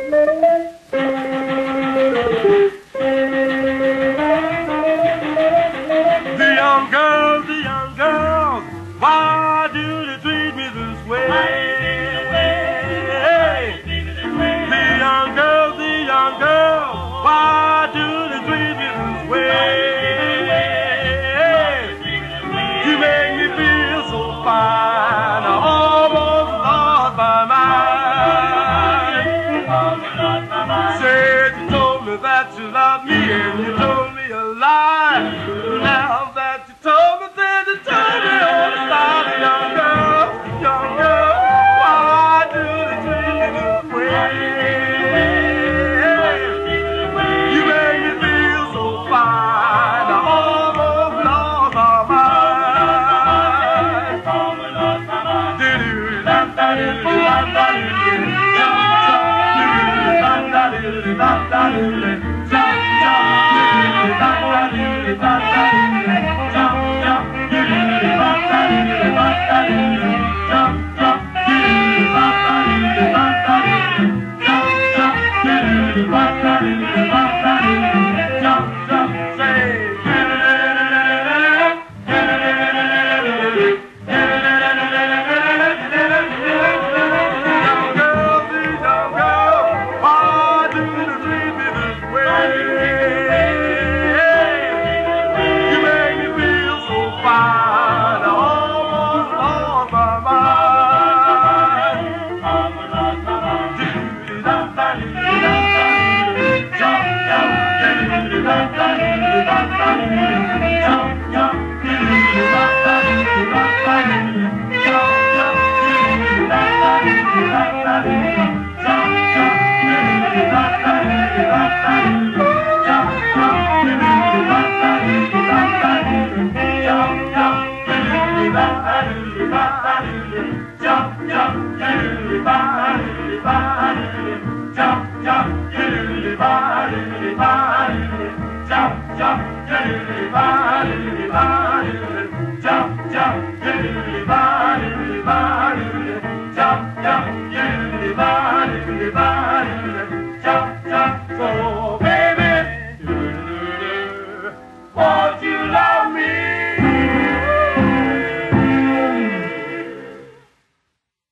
The young girls, why do they treat me this way? The young girls, why do they treat me this way? You make me feel so fine, I almost lost my mind. Said you told me that you loved me and you told me a lie. Now that you told me that you told me all the time, young girl, why do they treat me this way? You make me feel so fine, I almost lost my jump, jump,